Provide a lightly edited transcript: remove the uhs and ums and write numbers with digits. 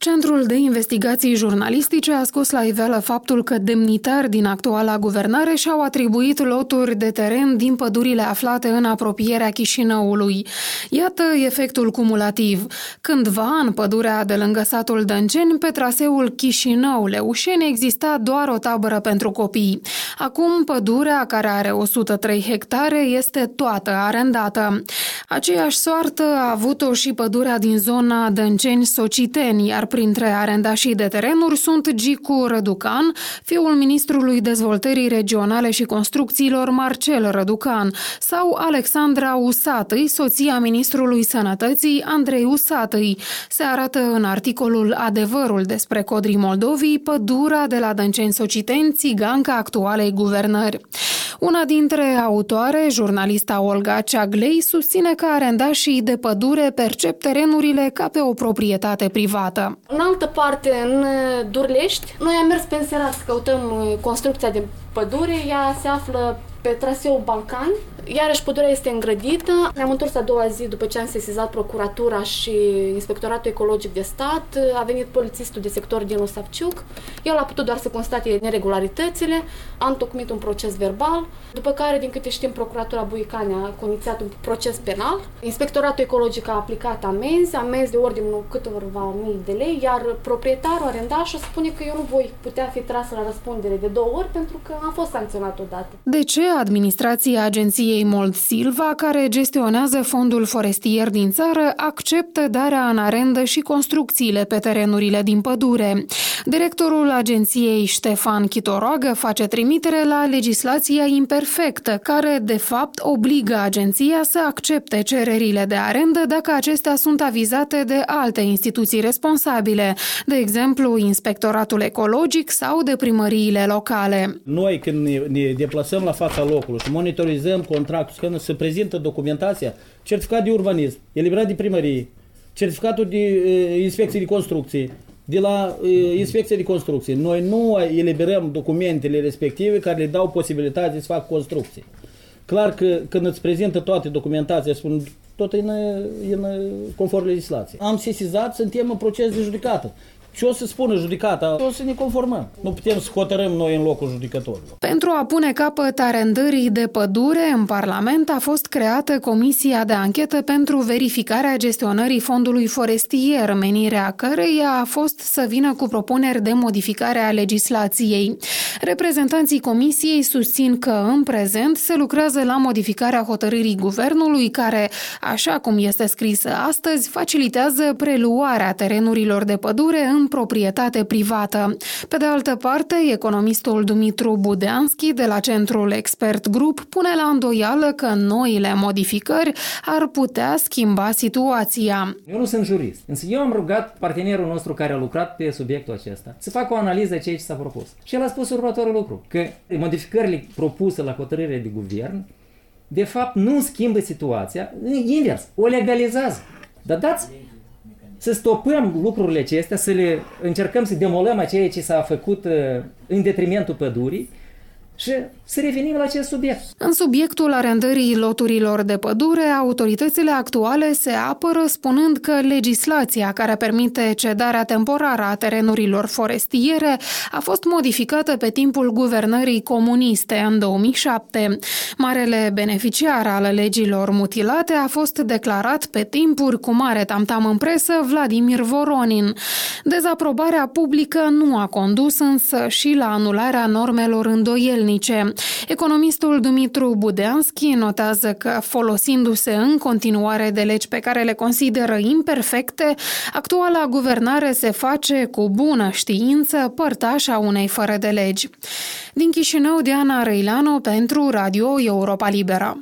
Centrul de investigații jurnalistice a scos la iveală faptul că demnitari din actuala guvernare și-au atribuit loturi de teren din pădurile aflate în apropierea Chișinăului. Iată efectul cumulativ. Cândva, în pădurea de lângă satul Dănceni, pe traseul Chișinău-Leușeni, exista doar o tabără pentru copii. Acum, pădurea, care are 103 hectare, este toată arendată. Aceeași soartă a avut-o și pădurea din zona Dănceni-Sociteni, iar printre arendașii de terenuri sunt Gicu Răducan, fiul ministrului dezvoltării regionale și construcțiilor Marcel Răducan, sau Alexandra Usatăi, soția ministrului sănătății Andrei Usatăi. Se arată în articolul Adevărul despre Codrii Moldovii, pădurea de la Dănceni-Sociteni, țiganca actualei guvernări. Una dintre autoare, jurnalista Olga Ceaglei, susține că arendașii de pădure percep terenurile ca pe o proprietate privată. În altă parte, în Durlești, noi am mers pe înserat să căutăm construcția de pădure. Ea se află pe traseul Balcani, iarăși pădurea este îngrădită. Ne-am întors a doua zi după ce am sesizat procuratura și Inspectoratul Ecologic de Stat. A venit polițistul de sector Dinu Savciuc. El a putut doar să constate neregularitățile. A întocmit un proces verbal, după care, din câte știm, procuratura Buicani a inițiat un proces penal. Inspectoratul Ecologic a aplicat amenzi de ordinul câtorva mii de lei, iar proprietarul, arendașul, spune că eu nu voi putea fi tras la răspundere de 2 ori pentru că am fost sancționat odată. De ce administrația agenției Mold Silva, care gestionează fondul forestier din țară, acceptă darea în arendă și construcțiile pe terenurile din pădure? Directorul agenției Ștefan Chitoroagă face trimitere la legislația imperfectă, care, de fapt, obligă agenția să accepte cererile de arendă dacă acestea sunt avizate de alte instituții responsabile, de exemplu, Inspectoratul Ecologic sau de primăriile locale. Noi, când ne deplasăm la fața locului și monitorizăm contractul, când se prezintă documentația, certificat de urbanism, eliberat de primărie, certificatul de inspecție de construcții, de la inspecția de construcții, noi nu eliberăm documentele respective care le dau posibilitatea să facă construcții. Clar că când îți prezintă toate documentația, spun tot în conform legislației. Am sesizat, suntem în proces de judecată. Ce o să spună judecata? O să ne conformăm. Nu putem să hotărâm noi în locul judecătorilor. Pentru a pune capăt arendării de pădure, în Parlament a fost creată Comisia de Anchetă pentru verificarea gestionării fondului forestier, menirea căreia a fost să vină cu propuneri de modificare a legislației. Reprezentanții Comisiei susțin că, în prezent, se lucrează la modificarea hotărârii guvernului, care, așa cum este scrisă astăzi, facilitează preluarea terenurilor de pădure în proprietate privată. Pe de altă parte, economistul Dumitru Budeanski de la Centrul Expert Group pune la îndoială că noile modificări ar putea schimba situația. Eu nu sunt jurist, însă eu am rugat partenerul nostru care a lucrat pe subiectul acesta să facă o analiză a ceea ce s-a propus. Și el a spus următorul lucru, că modificările propuse la hotărârea de guvern de fapt nu schimbă situația, invers, o legalizează. Dar dați să stopăm lucrurile acestea, să le încercăm să demolăm ceea ce s-a făcut în detrimentul pădurii și să revenim la acest subiect. În subiectul arendării loturilor de pădure, autoritățile actuale se apără spunând că legislația care permite cedarea temporară a terenurilor forestiere a fost modificată pe timpul guvernării comuniste în 2007. Marele beneficiar al legilor mutilate a fost declarat pe timpuri cu mare tamtam în presă Vladimir Voronin. Dezaprobarea publică nu a condus însă și la anularea normelor îndoielnice. Economistul Dumitru Budeanski notează că, folosindu-se în continuare de legi pe care le consideră imperfecte, actuala guvernare se face cu bună știință părtașa unei fără de legi. Din Chișinău, Diana Răileanu pentru Radio Europa Liberă.